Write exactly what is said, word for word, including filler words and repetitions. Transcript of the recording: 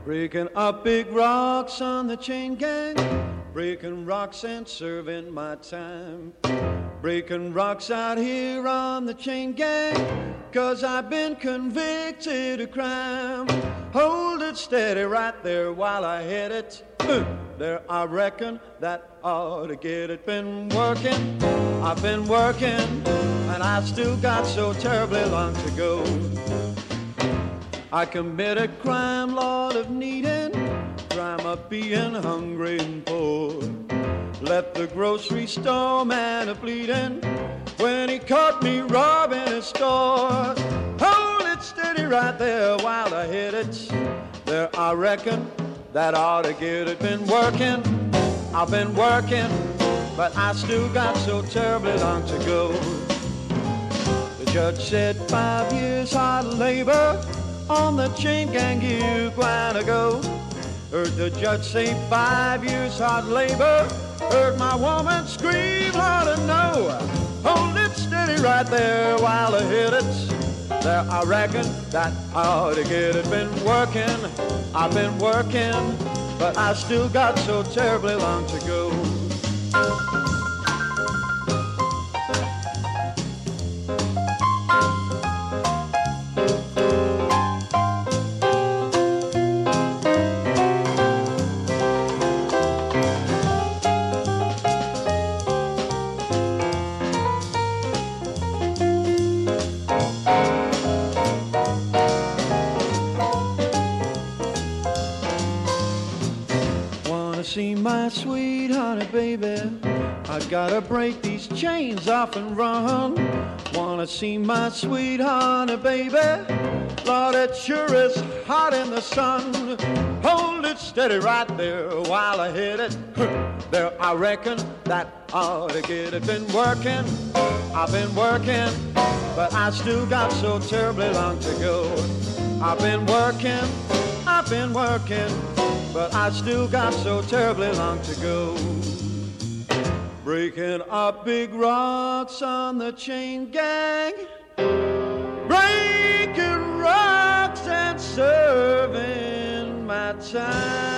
Breaking up big rocks on the chain gang, breaking rocks and serving my time. Breaking rocks out here on the chain gang, 'cause I've been convicted of crime. Hold it steady right there while I hit it. There, I reckon that ought to get it. Been working, I've been working, and I still got so terribly long to go. I committed crime, Lord, of needing, crime of being hungry and poor. Left the grocery store man a bleeding when he caught me robbing his store. Hold it steady right there while I hit it. There, I reckon that ought to get it. Been working, I've been working, but I still got so terribly long to go. The judge said five years hard labor on the chain gang you gonna go. Heard the judge say five years hard labor. Heard my woman scream loud and no. Hold it steady right there while I hit it. There, I reckon that I ought to get it. Been working, I've been working, but I still got so terribly long to go. See my sweet honey, baby, I gotta break these chains off and run. Wanna see my sweet honey, baby, Lord, it sure is hot in the sun. Hold it steady right there while I hit it. There, I reckon that ought to get it. Been working, I've been working, but I still got so terribly long to go. I've been working, I've been working, but I still got so terribly long to go. Breaking up big rocks on the chain gang, breaking rocks and serving my time.